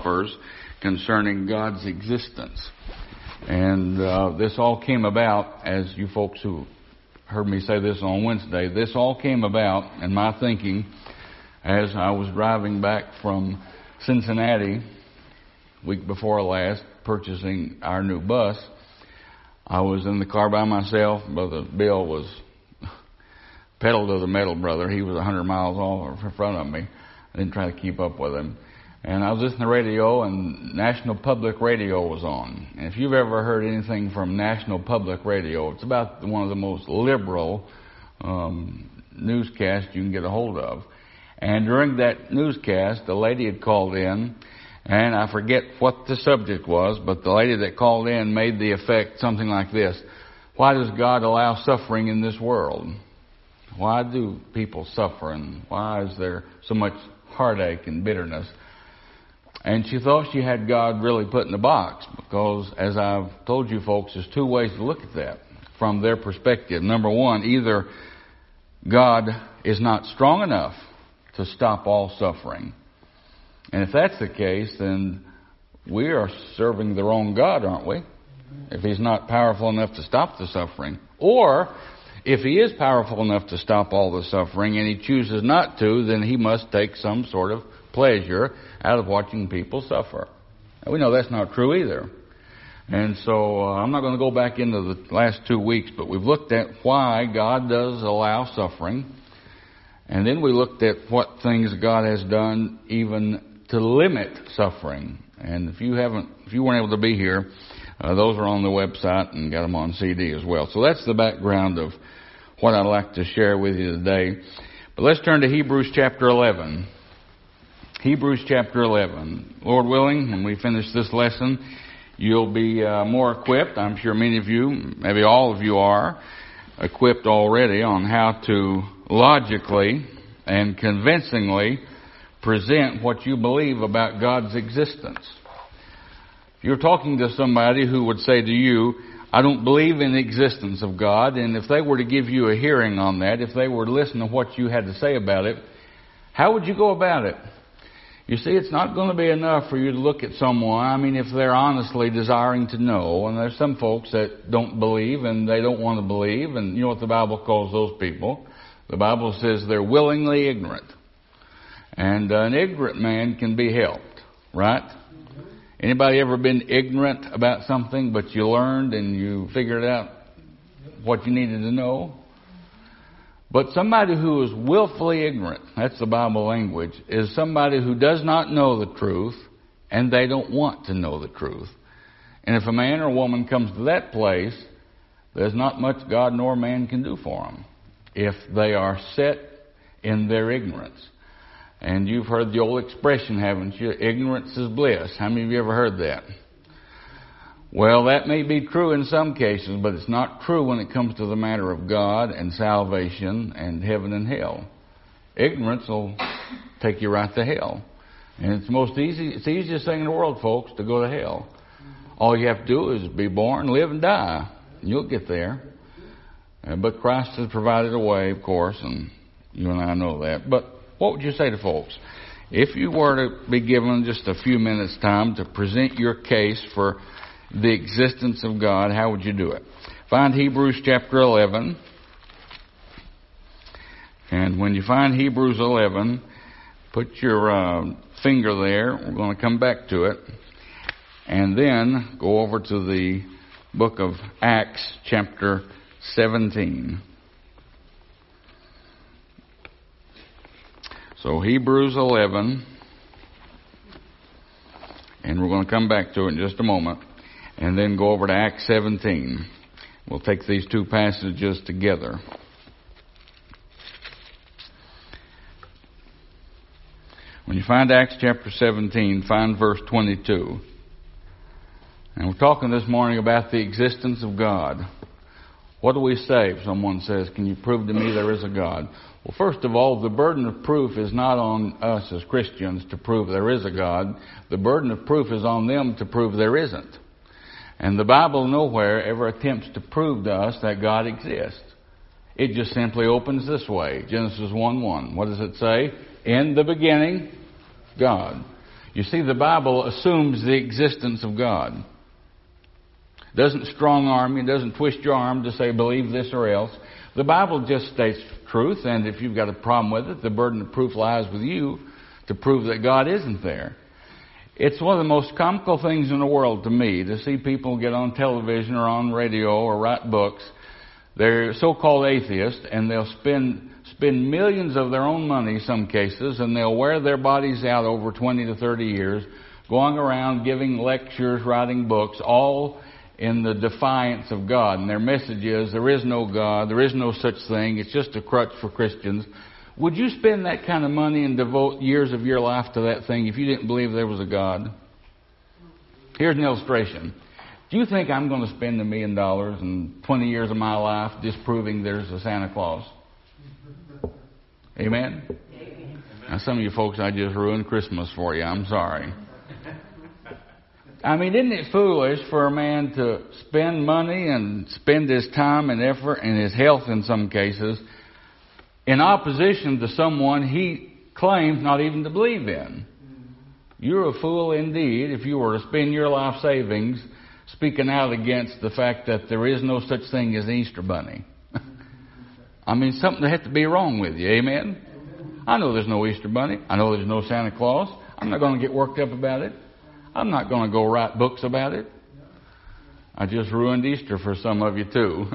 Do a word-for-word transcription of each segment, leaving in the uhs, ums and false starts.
suffers concerning God's existence. And uh, this all came about, as you folks who heard me say this on Wednesday, this all came about in my thinking as I was driving back from Cincinnati week before last, purchasing our new bus. I was in the car by myself. Brother Bill was pedal to the metal, brother. He was one hundred miles all in front of me. I didn't try to keep up with him. And I was listening to the radio, and National Public Radio was on. And if you've ever heard anything from National Public Radio, it's about one of the most liberal um, newscasts you can get a hold of. And during that newscast, a lady had called in, and I forget what the subject was, but the lady that called in made the effect something like this: why does God allow suffering in this world? Why do people suffer, and why is there so much heartache and bitterness? And she thought she had God really put in a box, because, as I've told you folks, there's two ways to look at that from their perspective. Number one, either God is not strong enough to stop all suffering. And if that's the case, then we are serving the wrong God, aren't we? If He's not powerful enough to stop the suffering. Or, if He is powerful enough to stop all the suffering and He chooses not to, then He must take some sort of pleasure out of watching people suffer. And we know that's not true either. And so uh, I'm not going to go back into the last two weeks, but we've looked at why God does allow suffering. And then we looked at what things God has done even to limit suffering. And if you haven't, if you weren't able to be here, uh, those are on the website and got them on C D as well. So that's the background of what I'd like to share with you today. But let's turn to Hebrews chapter eleven. Hebrews chapter eleven. Lord willing, when we finish this lesson, you'll be uh, more equipped. I'm sure many of you, maybe all of you are, equipped already on how to logically and convincingly present what you believe about God's existence. If you're talking to somebody who would say to you, I don't believe in the existence of God, and if they were to give you a hearing on that, if they were to listen to what you had to say about it, how would you go about it? You see, it's not going to be enough for you to look at someone, I mean, if they're honestly desiring to know, and there's some folks that don't believe and they don't want to believe, and you know what the Bible calls those people? The Bible says they're willingly ignorant. And uh, an ignorant man can be helped, right? Mm-hmm. Anybody ever been ignorant about something, but you learned and you figured out what you needed to know? But somebody who is willfully ignorant, that's the Bible language, is somebody who does not know the truth and they don't want to know the truth. And if a man or woman comes to that place, there's not much God nor man can do for them if they are set in their ignorance. And you've heard the old expression, haven't you? Ignorance is bliss. How many of you ever heard that? Well, that may be true in some cases, but it's not true when it comes to the matter of God and salvation and heaven and hell. Ignorance will take you right to hell. And it's the most easy, it's the easiest thing in the world, folks, to go to hell. All you have to do is be born, live, and die. And you'll get there. Uh, but Christ has provided a way, of course, and you and I know that. But what would you say to folks? If you were to be given just a few minutes' time to present your case for the existence of God, how would you do it? Find Hebrews chapter eleven. And when you find Hebrews eleven, put your uh, finger there. We're going to come back to it. And then go over to the book of Acts chapter seventeen. So Hebrews eleven. And we're going to come back to it in just a moment. And then go over to Acts seventeen. We'll take these two passages together. When you find Acts chapter seventeen, find verse twenty-two. And we're talking this morning about the existence of God. What do we say if someone says, can you prove to me there is a God? Well, first of all, the burden of proof is not on us as Christians to prove there is a God. The burden of proof is on them to prove there isn't. And the Bible nowhere ever attempts to prove to us that God exists. It just simply opens this way. Genesis one one. What does it say? In the beginning, God. You see, the Bible assumes the existence of God. It doesn't strong arm you, it doesn't twist your arm to say believe this or else. The Bible just states truth, and if you've got a problem with it, the burden of proof lies with you to prove that God isn't there. It's one of the most comical things in the world to me to see people get on television or on radio or write books. They're so-called atheists, and they'll spend spend millions of their own money in some cases, and they'll wear their bodies out over twenty to thirty years, going around giving lectures, writing books, all in the defiance of God. And their message is, there is no God, there is no such thing, it's just a crutch for Christians. Would you spend that kind of money and devote years of your life to that thing if you didn't believe there was a God? Here's an illustration. Do you think I'm going to spend a million dollars and twenty years of my life disproving there's a Santa Claus? Amen? Amen. Now, some of you folks, I just ruined Christmas for you. I'm sorry. I mean, isn't it foolish for a man to spend money and spend his time and effort and his health in some cases in opposition to someone he claims not even to believe in? You're a fool indeed if you were to spend your life savings speaking out against the fact that there is no such thing as an Easter bunny. I mean, something that has to be wrong with you. Amen? I know there's no Easter bunny. I know there's no Santa Claus. I'm not going to get worked up about it. I'm not going to go write books about it. I just ruined Easter for some of you too.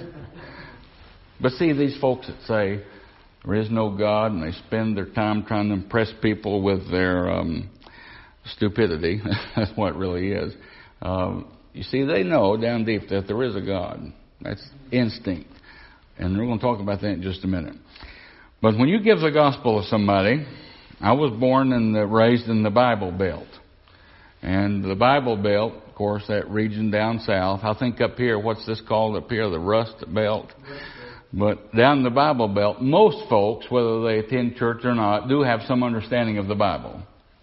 But see, these folks that say there is no God and they spend their time trying to impress people with their um, stupidity. That's what it really is. Um, you see, they know down deep that there is a God. That's instinct. And we're going to talk about that in just a minute. But when you give the gospel to somebody, I was born and raised in the Bible Belt. And the Bible Belt, of course, that region down south. I think up here, what's this called up here? The Rust Belt. But down in the Bible Belt, most folks, whether they attend church or not, do have some understanding of the Bible.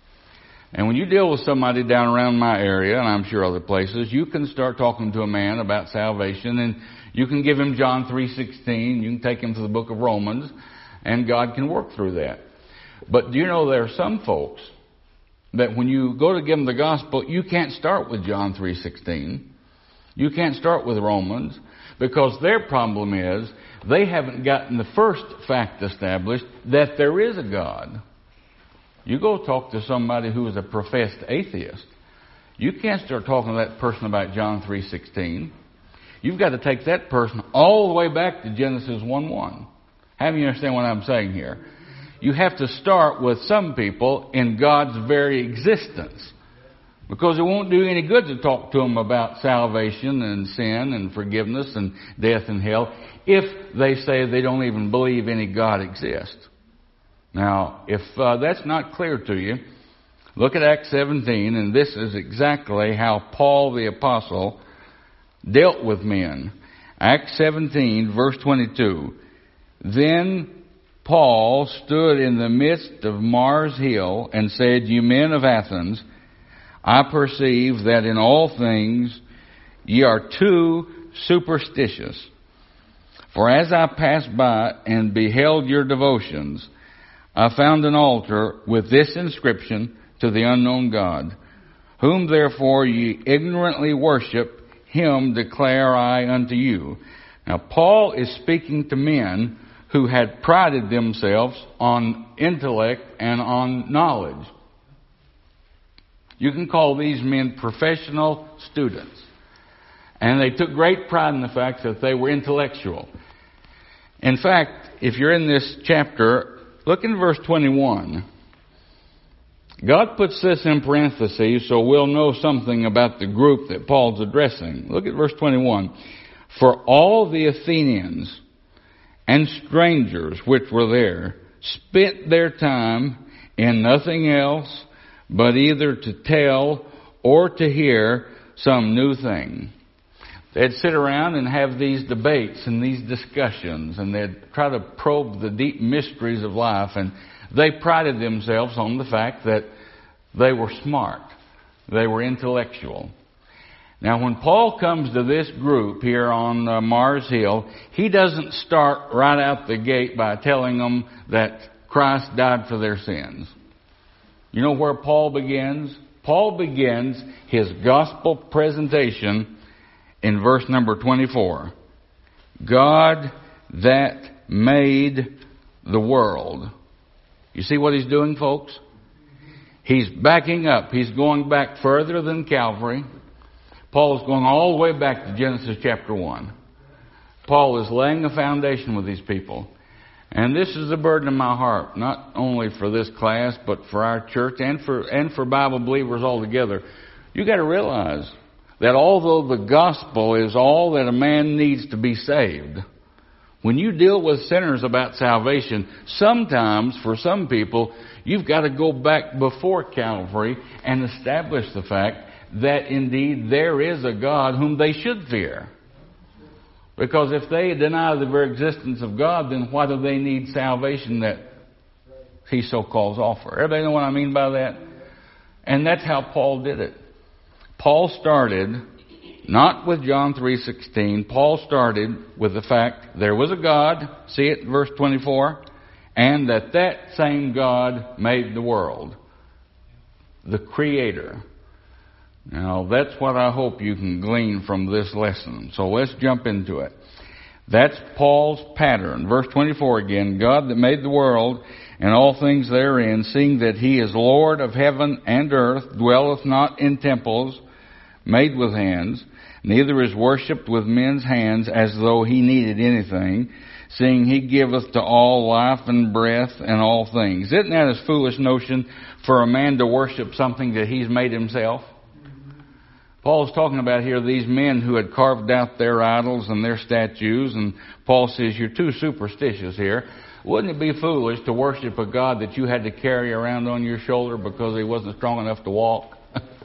And when you deal with somebody down around my area, and I'm sure other places, you can start talking to a man about salvation, and you can give him John three sixteen, you can take him to the book of Romans, and God can work through that. But do you know there are some folks that when you go to give them the gospel, you can't start with John three sixteen. You can't start with Romans, because their problem is they haven't gotten the first fact established that there is a God. You go talk to somebody who is a professed atheist, you can't start talking to that person about John three sixteen. You've got to take that person all the way back to Genesis one one. How do you understand what I'm saying here? You have to start with some people in God's very existence, because it won't do any good to talk to them about salvation and sin and forgiveness and death and hell if they say they don't even believe any God exists. Now, if uh, that's not clear to you, look at Acts seventeen, and this is exactly how Paul the Apostle dealt with men. Acts seventeen, verse twenty-two. Then Paul stood in the midst of Mars Hill and said, "You men of Athens, I perceive that in all things ye are too superstitious. For as I passed by and beheld your devotions, I found an altar with this inscription, to the unknown God. Whom therefore ye ignorantly worship, him declare I unto you." Now Paul is speaking to men who had prided themselves on intellect and on knowledge. You can call these men professional students. And they took great pride in the fact that they were intellectual. In fact, if you're in this chapter, look in verse twenty-one. God puts this in parentheses so we'll know something about the group that Paul's addressing. Look at verse twenty-one. For all the Athenians and strangers which were there spent their time in nothing else but either to tell or to hear some new thing. They'd sit around and have these debates and these discussions, and they'd try to probe the deep mysteries of life, and they prided themselves on the fact that they were smart. They were intellectual. Now, when Paul comes to this group here on uh, Mars Hill, he doesn't start right out the gate by telling them that Christ died for their sins. You know where Paul begins? Paul begins his gospel presentation in verse number twenty-four. God that made the world. You see what he's doing, folks? He's backing up. He's going back further than Calvary. Paul is going all the way back to Genesis chapter one. Paul is laying a foundation with these people. And this is the burden of my heart, not only for this class, but for our church and for and for Bible believers altogether. You got to realize that although the gospel is all that a man needs to be saved, when you deal with sinners about salvation, sometimes for some people, you've got to go back before Calvary and establish the fact that indeed there is a God whom they should fear. Because if they deny the very existence of God, then why do they need salvation that he so calls offer? Everybody know what I mean by that? And that's how Paul did it. Paul started not with John three sixteen. Paul started with the fact there was a God, see it, verse twenty-four, and that that same God made the world, the Creator. Now, that's what I hope you can glean from this lesson. So let's jump into it. That's Paul's pattern. Verse twenty-four again, God that made the world and all things therein, seeing that he is Lord of heaven and earth, dwelleth not in temples made with hands, neither is worshipped with men's hands as though he needed anything, seeing he giveth to all life and breath and all things. Isn't that a foolish notion for a man to worship something that he's made himself? Paul's talking about here these men who had carved out their idols and their statues, and Paul says, you're too superstitious here. Wouldn't it be foolish to worship a God that you had to carry around on your shoulder because he wasn't strong enough to walk?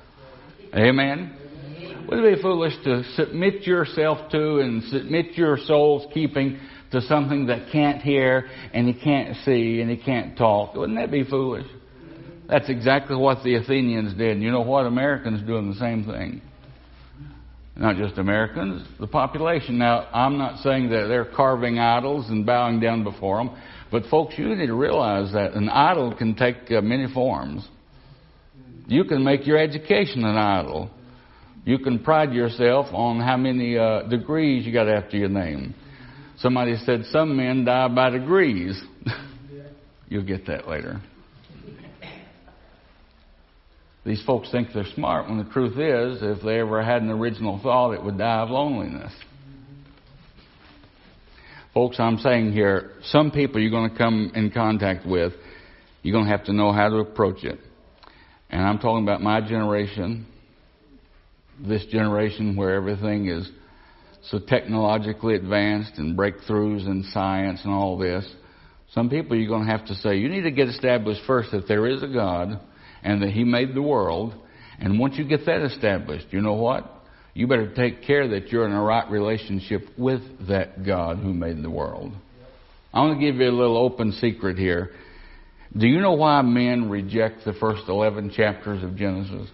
Amen? Wouldn't it be foolish to submit yourself to and submit your soul's keeping to something that can't hear and he can't see and he can't talk? Wouldn't that be foolish? That's exactly what the Athenians did. And you know what? Americans doing the same thing. Not just Americans, the population. Now, I'm not saying that they're carving idols and bowing down before them, but folks, you need to realize that an idol can take uh, many forms. You can make your education an idol. You can pride yourself on how many uh, degrees you got after your name. Somebody said some men die by degrees. You'll get that later. These folks think they're smart when the truth is, if they ever had an original thought, it would die of loneliness. Folks, I'm saying here, some people you're going to come in contact with, you're going to have to know how to approach it. And I'm talking about my generation, this generation where everything is so technologically advanced and breakthroughs in science and all this. Some people you're going to have to say, you need to get established first that there is a God and that he made the world. And once you get that established, you know what? You better take care that you're in a right relationship with that God who made the world. I want to give you a little open secret here. Do you know why men reject the first eleven chapters of Genesis?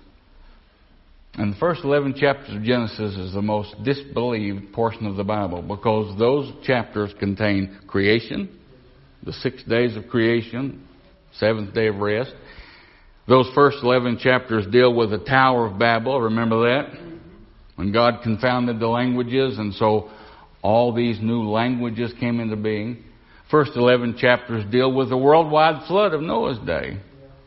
And the first eleven chapters of Genesis is the most disbelieved portion of the Bible because those chapters contain creation, the six days of creation, seventh day of rest. Those first eleven chapters deal with the Tower of Babel. Remember that? When God confounded the languages, and so all these new languages came into being. First eleven chapters deal with the worldwide flood of Noah's day.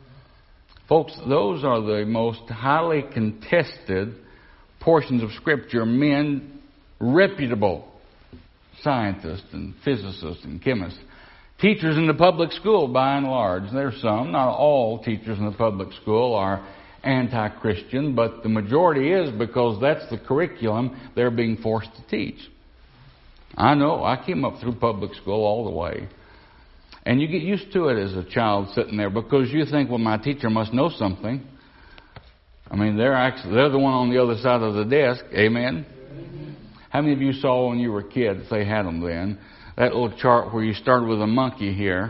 Folks, those are the most highly contested portions of Scripture. Men, reputable scientists and physicists and chemists, teachers in the public school, by and large. There's some, not all teachers in the public school are anti-Christian, but the majority is because that's the curriculum they're being forced to teach. I know, I came up through public school all the way. And you get used to it as a child sitting there because you think, well, my teacher must know something. I mean, they're actually, they're the one on the other side of the desk. Amen? Mm-hmm. How many of you saw when you were kids, if they had them then, that little chart where you started with a monkey here,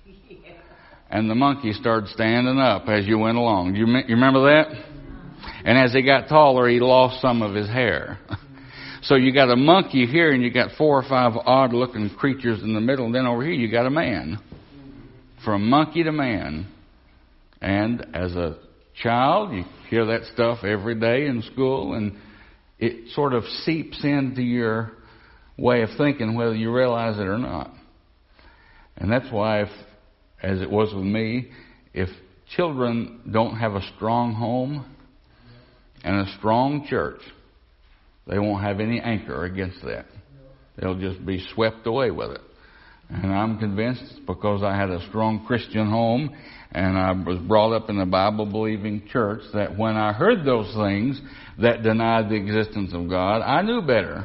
and the monkey started standing up as you went along. You, you remember that? And as he got taller, he lost some of his hair. So you got a monkey here, and you got four or five odd-looking creatures in the middle, and then over here you got a man. From monkey to man. And as a child, you hear that stuff every day in school, and it sort of seeps into your way of thinking whether you realize it or not. And that's why, if, as it was with me, if children don't have a strong home and a strong church, they won't have any anchor against that. They'll just be swept away with it. And I'm convinced, because I had a strong Christian home and I was brought up in a Bible-believing church, that when I heard those things that denied the existence of God, I knew better.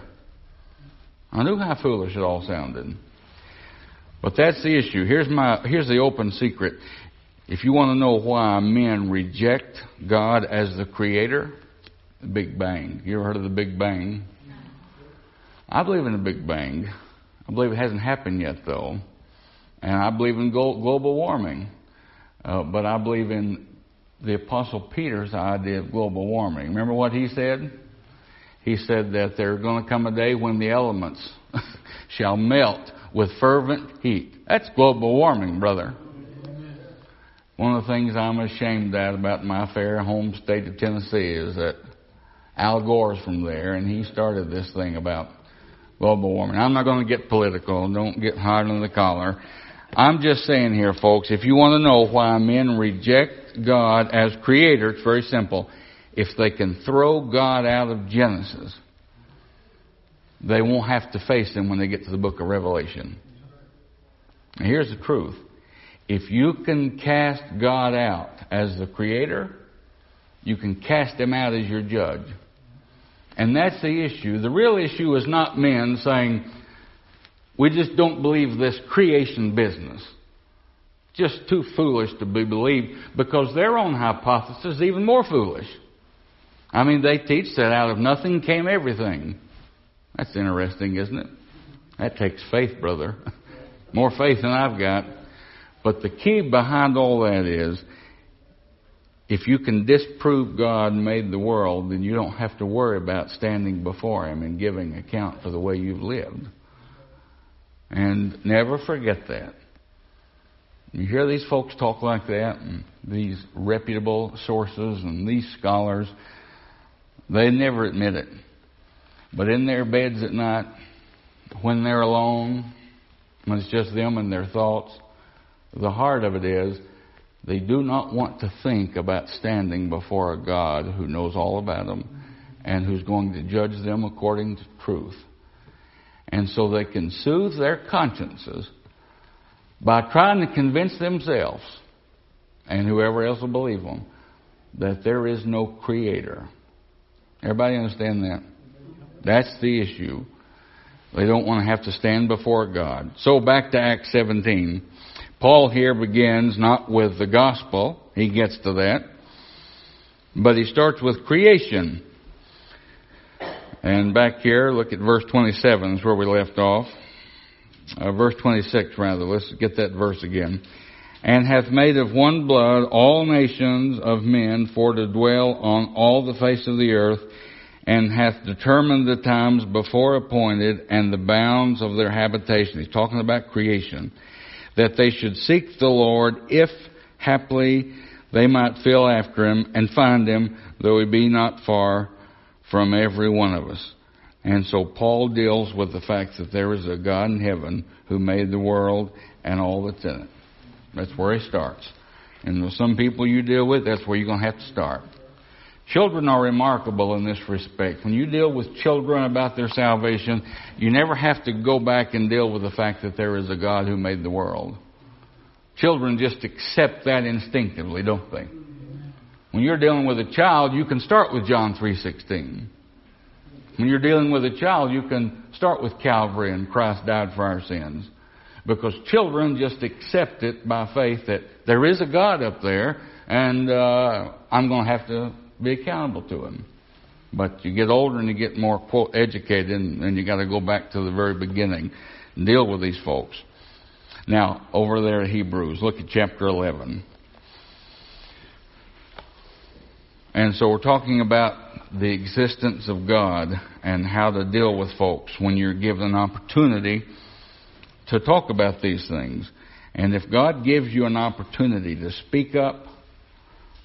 I knew how foolish it all sounded. But that's the issue. Here's my here's the open secret. If you want to know why men reject God as the Creator, the Big Bang. You ever heard of the Big Bang? I believe in the Big Bang. I believe it hasn't happened yet, though. And I believe in global warming. Uh, but I believe in the Apostle Peter's idea of global warming. Remember what he said? He said that there's going to come a day when the elements shall melt with fervent heat. That's global warming, brother. One of the things I'm ashamed at about my fair home state of Tennessee is that Al Gore's from there, and he started this thing about global warming. I'm not going to get political. Don't get hot on the collar. I'm just saying here, folks, if you want to know why men reject God as Creator, it's very simple. If they can throw God out of Genesis, they won't have to face Him when they get to the book of Revelation. And here's the truth. If you can cast God out as the Creator, you can cast Him out as your judge. And that's the issue. The real issue is not men saying, we just don't believe this creation business. Just too foolish to be believed, because their own hypothesis is even more foolish. I mean, they teach that out of nothing came everything. That's interesting, isn't it? That takes faith, brother. More faith than I've got. But the key behind all that is, if you can disprove God made the world, then you don't have to worry about standing before Him and giving account for the way you've lived. And never forget that. You hear these folks talk like that, and these reputable sources and these scholars, they never admit it. But in their beds at night, when they're alone, when it's just them and their thoughts, the heart of it is, they do not want to think about standing before a God who knows all about them and who's going to judge them according to truth. And so they can soothe their consciences by trying to convince themselves, and whoever else will believe them, that there is no Creator. Everybody understand that? That's the issue. They don't want to have to stand before God. So back to Acts seventeen. Paul here begins not with the gospel. He gets to that. But he starts with creation. And back here, look at verse twenty-seven is where we left off. Uh, verse twenty-six, rather. Let's get that verse again. And hath made of one blood all nations of men for to dwell on all the face of the earth, and hath determined the times before appointed and the bounds of their habitation. He's talking about creation. That they should seek the Lord, if haply they might feel after Him and find Him, though He be not far from every one of us. And so Paul deals with the fact that there is a God in heaven who made the world and all that's in it. That's where he starts. And with some people you deal with, that's where you're going to have to start. Children are remarkable in this respect. When you deal with children about their salvation, you never have to go back and deal with the fact that there is a God who made the world. Children just accept that instinctively, don't they? When you're dealing with a child, you can start with John three sixteen. When you're dealing with a child, you can start with Calvary and Christ died for our sins. Because children just accept it by faith that there is a God up there, and uh, I'm going to have to be accountable to Him. But you get older and you get more, quote, educated, and, and you got to go back to the very beginning and deal with these folks. Now, over there at Hebrews, look at chapter eleven. And so we're talking about the existence of God and how to deal with folks when you're given an opportunity to talk about these things. And if God gives you an opportunity to speak up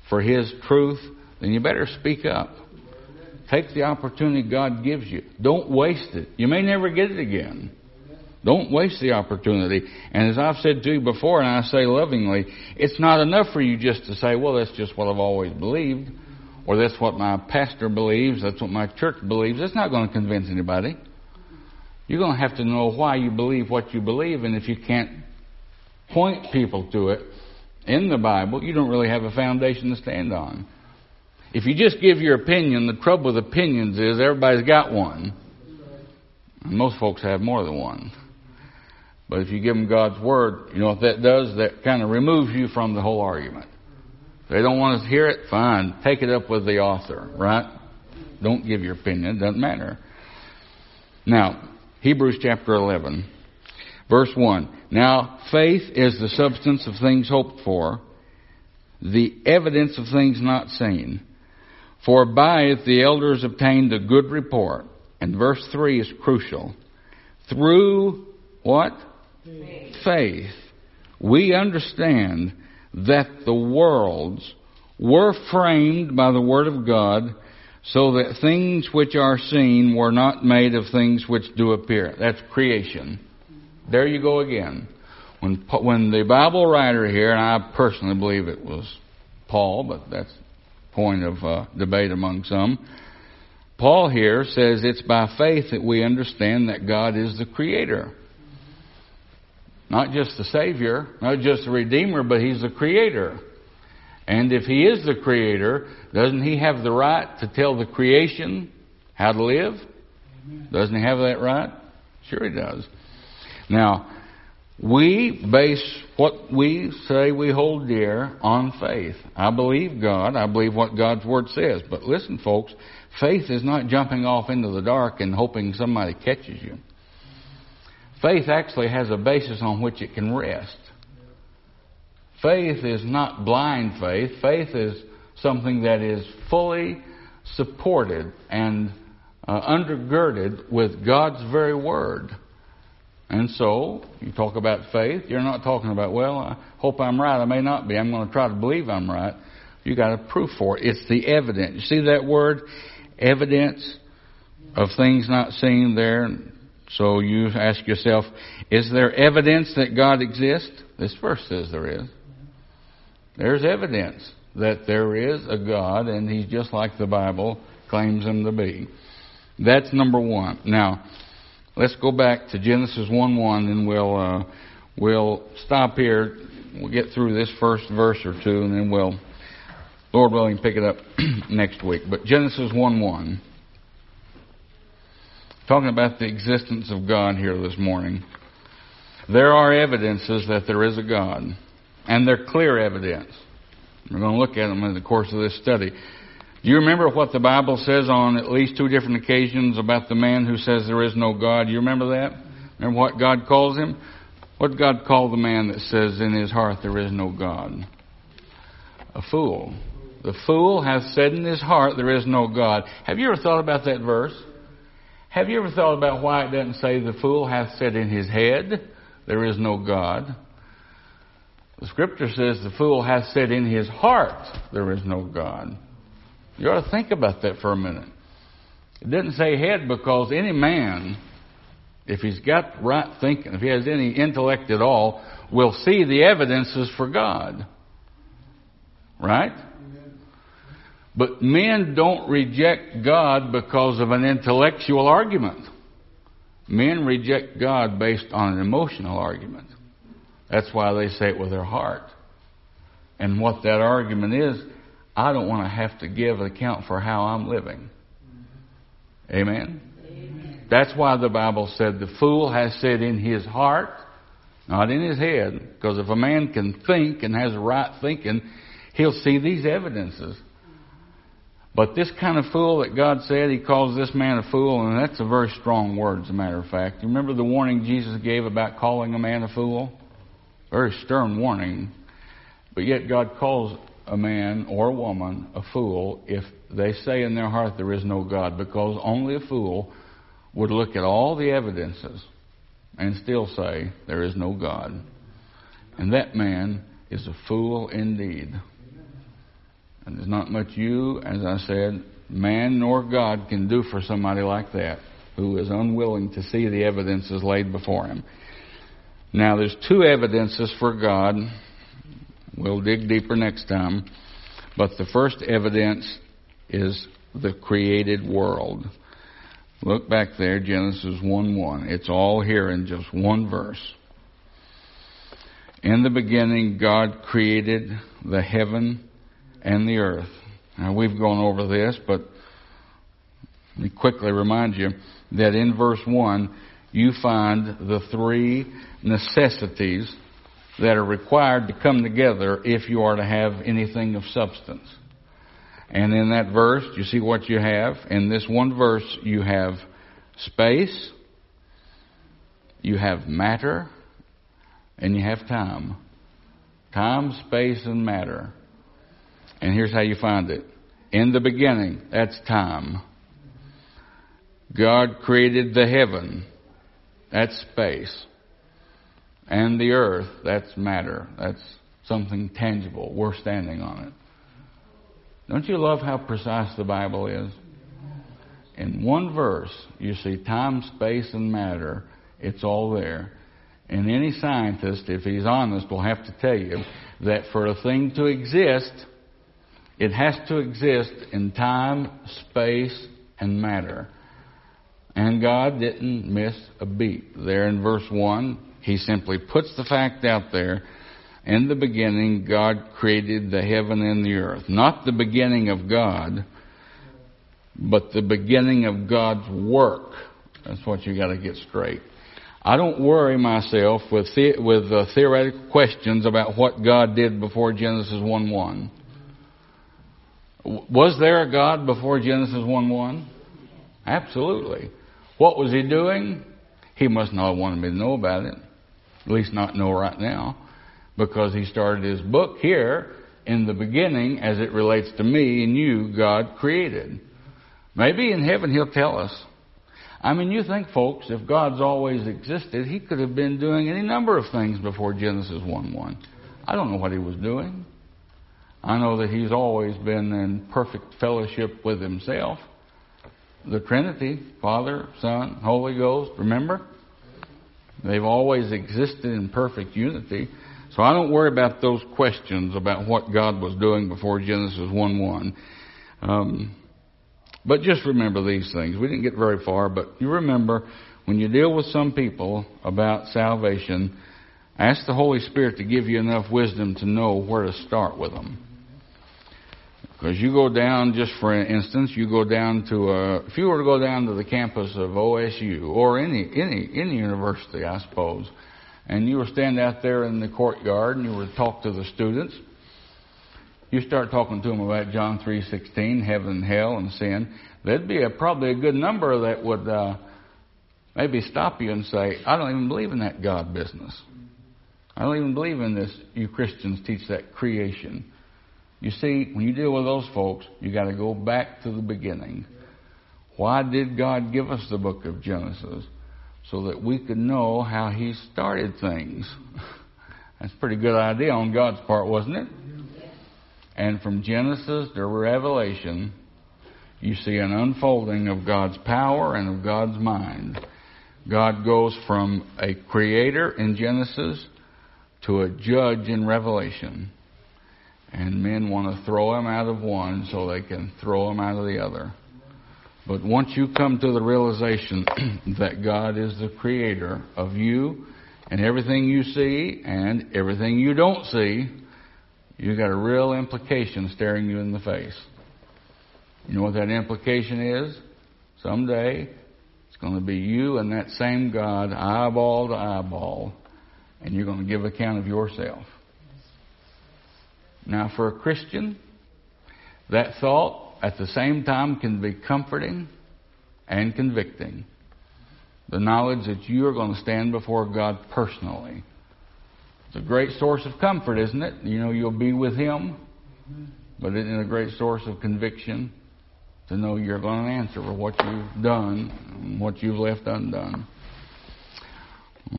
for His truth, then you better speak up. Take the opportunity God gives you. Don't waste it. You may never get it again. Don't waste the opportunity. And as I've said to you before, and I say lovingly, it's not enough for you just to say, well, that's just what I've always believed, or that's what my pastor believes, that's what my church believes. That's not going to convince anybody. You're going to have to know why you believe what you believe, and if you can't point people to it in the Bible, you don't really have a foundation to stand on. If you just give your opinion, the trouble with opinions is everybody's got one. And most folks have more than one. But if you give them God's Word, you know what that does? That kind of removes you from the whole argument. If they don't want to hear it, fine. Take it up with the author, right? Don't give your opinion. It doesn't matter. Now, Hebrews chapter eleven, verse one. Now, faith is the substance of things hoped for, the evidence of things not seen. For by it the elders obtained a good report. And verse three is crucial. Through what? Faith. Faith. We understand that the worlds were framed by the Word of God, so that things which are seen were not made of things which do appear. That's creation. There you go again. When when the Bible writer here, and I personally believe it was Paul, but that's a point of uh, debate among some. Paul here says it's by faith that we understand that God is the Creator. Not just the Savior, not just the Redeemer, but He's the Creator. And if He is the Creator, doesn't He have the right to tell the creation how to live? Doesn't He have that right? Sure He does. Now, we base what we say we hold dear on faith. I believe God. I believe what God's Word says. But listen, folks, faith is not jumping off into the dark and hoping somebody catches you. Faith actually has a basis on which it can rest. Faith is not blind faith. Faith is something that is fully supported and uh, undergirded with God's very Word. And so, you talk about faith, you're not talking about, well, I hope I'm right, I may not be, I'm going to try to believe I'm right. You got a proof for it. It's the evidence. You see that word? Evidence of things not seen there. So you ask yourself, is there evidence that God exists? This verse says there is. There's evidence that there is a God, and He's just like the Bible claims Him to be. That's number one. Now, let's go back to Genesis one one, and we'll uh, we'll stop here. We'll get through this first verse or two, and then we'll, Lord willing, pick it up next week. But Genesis one one, talking about the existence of God here this morning. There are evidences that there is a God, and they're clear evidence. We're going to look at them in the course of this study. Do you remember what the Bible says on at least two different occasions about the man who says there is no God? You remember that? Remember what God calls him? What did God call the man that says in his heart there is no God? A fool. The fool hath said in his heart there is no God. Have you ever thought about that verse? Have you ever thought about why it doesn't say the fool hath said in his head there is no God? The Scripture says the fool hath said in his heart there is no God. You ought to think about that for a minute. It didn't say head because any man, if he's got right thinking, if he has any intellect at all, will see the evidences for God. Right? But men don't reject God because of an intellectual argument. Men reject God based on an emotional argument. That's why they say it with their heart. And what that argument is, I don't want to have to give an account for how I'm living. Amen? Amen? That's why the Bible said the fool has said in his heart, not in his head. Because if a man can think and has right thinking, he'll see these evidences. But this kind of fool that God said, He calls this man a fool, and that's a very strong word, as a matter of fact. You remember the warning Jesus gave about calling a man a fool? Very stern warning. But yet God calls a man or a woman a fool if they say in their heart there is no God, because only a fool would look at all the evidences and still say there is no God. And that man is a fool indeed. And there's not much you, as I said, man nor God can do for somebody like that, who is unwilling to see the evidences laid before him. Now, there's two evidences for God. We'll dig deeper next time. But the first evidence is the created world. Look back there, Genesis one one. It's all here in just one verse. In the beginning, God created the heaven and the earth. Now, we've gone over this, but let me quickly remind you that in verse one, you find the three necessities that are required to come together if you are to have anything of substance. And in that verse, you see what you have. In this one verse, you have space, you have matter, and you have time. Time, space, and matter. And here's how you find it. In the beginning, that's time. God created the heaven. That's space. And the earth, that's matter. That's something tangible. We're standing on it. Don't you love how precise the Bible is? In one verse, you see time, space, and matter. It's all there. And any scientist, if he's honest, will have to tell you that for a thing to exist, it has to exist in time, space, and matter. And God didn't miss a beat. There in verse one, he simply puts the fact out there. In the beginning, God created the heaven and the earth. Not the beginning of God, but the beginning of God's work. That's what you got to get straight. I don't worry myself with the, with uh, theoretical questions about what God did before Genesis one one. Was there a God before Genesis one one? Absolutely. What was he doing? He must not have wanted me to know about it. At least not know right now. Because he started his book here in the beginning as it relates to me and you, God created. Maybe in heaven he'll tell us. I mean, you think, folks, if God's always existed, he could have been doing any number of things before Genesis one one. I don't know what he was doing. I know that he's always been in perfect fellowship with himself. The Trinity, Father, Son, Holy Ghost, remember? They've always existed in perfect unity. So I don't worry about those questions about what God was doing before Genesis one one. Um, but just remember these things. We didn't get very far, but you remember when you deal with some people about salvation, ask the Holy Spirit to give you enough wisdom to know where to start with them. Because you go down, just for instance, you go down to, a, if you were to go down to the campus of O S U or any any any university, I suppose, and you were standing out there in the courtyard and you were to talk to the students, you start talking to them about John three sixteen, heaven and hell and sin, there'd be a, probably a good number that would uh, maybe stop you and say, I don't even believe in that God business. I don't even believe in this. You Christians teach that creation. You see, when you deal with those folks, you got to go back to the beginning. Why did God give us the book of Genesis? So that we could know how he started things. That's a pretty good idea on God's part, wasn't it? And from Genesis to Revelation, you see an unfolding of God's power and of God's mind. God goes from a creator in Genesis to a judge in Revelation. And men want to throw him out of one so they can throw him out of the other. But once you come to the realization that God is the creator of you and everything you see and everything you don't see, you got a real implication staring you in the face. You know what that implication is? Someday it's going to be you and that same God, eyeball to eyeball, and you're going to give account of yourself. Now, for a Christian, that thought at the same time can be comforting and convicting. The knowledge that you are going to stand before God personally. It's a great source of comfort, isn't it? You know you'll be with him. But isn't it a great source of conviction to know you're going to answer for what you've done and what you've left undone?